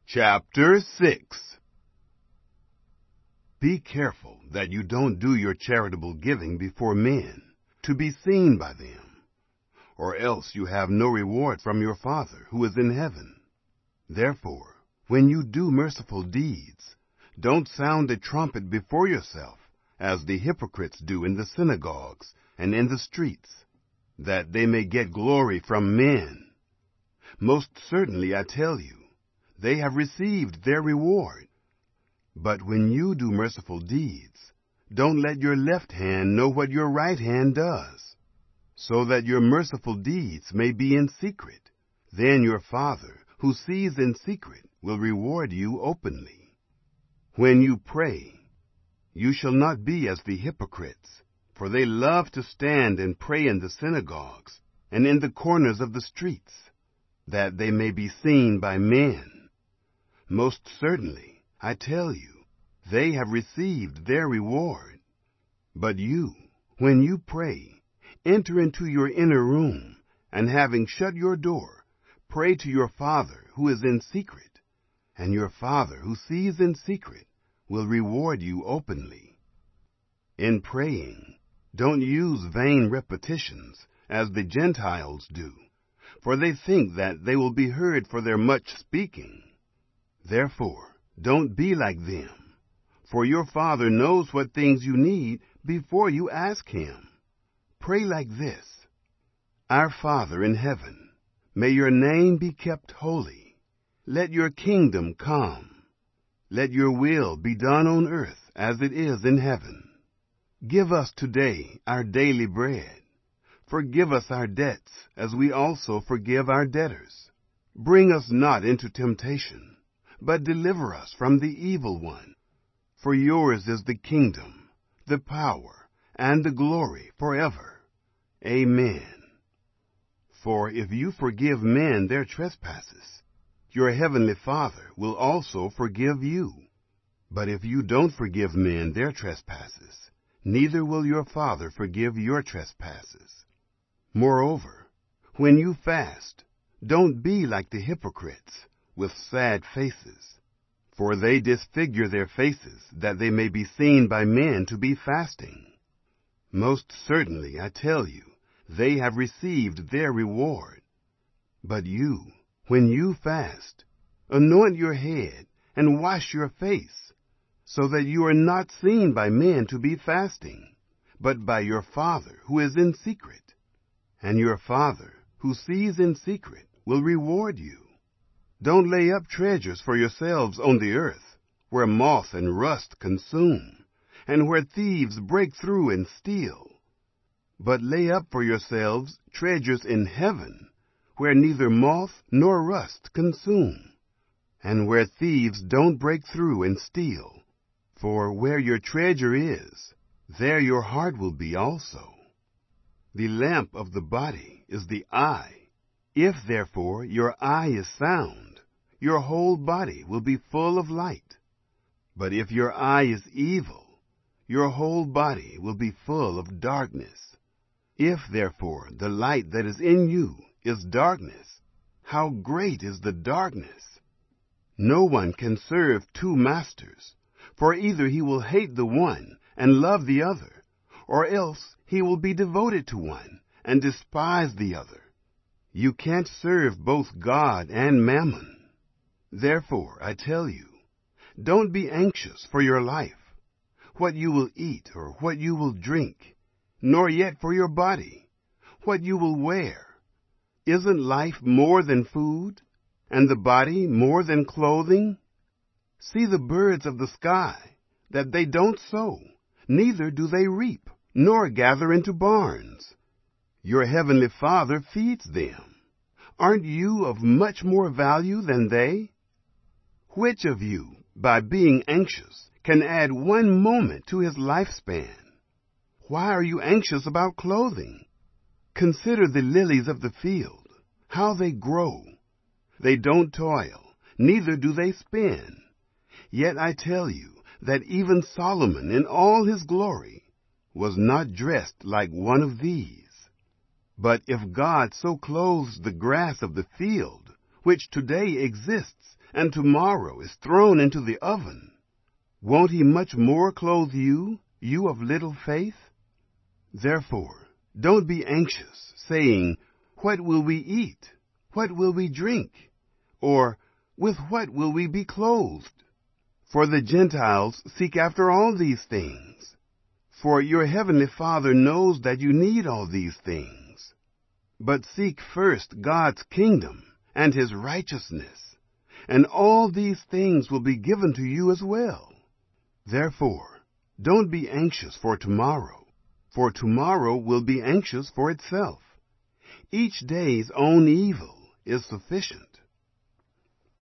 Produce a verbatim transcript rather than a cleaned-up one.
Chapter six. Be careful that you don't do your charitable giving before men, to be seen by them, or else you have no reward from your Father who is in heaven. Therefore, when you do merciful deeds, don't sound a trumpet before yourself, as the hypocrites do in the synagogues and in the streets, that they may get glory from men. Most certainly, I tell you, they have received their reward. But when you do merciful deeds, don't let your left hand know what your right hand does, so that your merciful deeds may be in secret. Then your Father, who sees in secret, will reward you openly. When you pray, you shall not be as the hypocrites, for they love to stand and pray in the synagogues and in the corners of the streets, that they may be seen by men. Most certainly, I tell you, they have received their reward. But you, when you pray, enter into your inner room, and having shut your door, pray to your Father who is in secret, and your Father who sees in secret will reward you openly. In praying, don't use vain repetitions, as the Gentiles do, for they think that they will be heard for their much speaking. Therefore, don't be like them, for your Father knows what things you need before you ask Him. Pray like this: Our Father in heaven, may your name be kept holy. Let your kingdom come. Let your will be done on earth as it is in heaven. Give us today our daily bread. Forgive us our debts as we also forgive our debtors. Bring us not into temptation, but deliver us from the evil one. For yours is the kingdom, the power, and the glory forever. Amen. For if you forgive men their trespasses, your heavenly Father will also forgive you. But if you don't forgive men their trespasses, neither will your Father forgive your trespasses. Moreover, when you fast, don't be like the hypocrites, with sad faces, for they disfigure their faces, that they may be seen by men to be fasting. Most certainly, I tell you, they have received their reward. But you, when you fast, anoint your head and wash your face, so that you are not seen by men to be fasting, but by your Father who is in secret. And your Father, who sees in secret, will reward you. Don't lay up treasures for yourselves on the earth, where moth and rust consume, and where thieves break through and steal. But lay up for yourselves treasures in heaven, where neither moth nor rust consume, and where thieves don't break through and steal. For where your treasure is, there your heart will be also. The lamp of the body is the eye. If therefore your eye is sound, your whole body will be full of light. But if your eye is evil, your whole body will be full of darkness. If therefore the light that is in you is darkness, how great is the darkness! No one can serve two masters, for either he will hate the one and love the other, or else he will be devoted to one and despise the other. You can't serve both God and Mammon. Therefore, I tell you, don't be anxious for your life, what you will eat or what you will drink, nor yet for your body, what you will wear. Isn't life more than food, and the body more than clothing? See the birds of the sky, that they don't sow, neither do they reap, nor gather into barns. Your heavenly Father feeds them. Aren't you of much more value than they? Which of you, by being anxious, can add one moment to his lifespan? Why are you anxious about clothing? Consider the lilies of the field, how they grow. They don't toil, neither do they spin. Yet I tell you that even Solomon in all his glory was not dressed like one of these. But if God so clothes the grass of the field, which today exists and tomorrow is thrown into the oven, won't he much more clothe you, you of little faith? Therefore, don't be anxious, saying, What will we eat? What will we drink? Or, with what will we be clothed? For the Gentiles seek after all these things. For your heavenly Father knows that you need all these things. But seek first God's kingdom and his righteousness, and all these things will be given to you as well. Therefore, don't be anxious for tomorrow, for tomorrow will be anxious for itself. Each day's own evil is sufficient.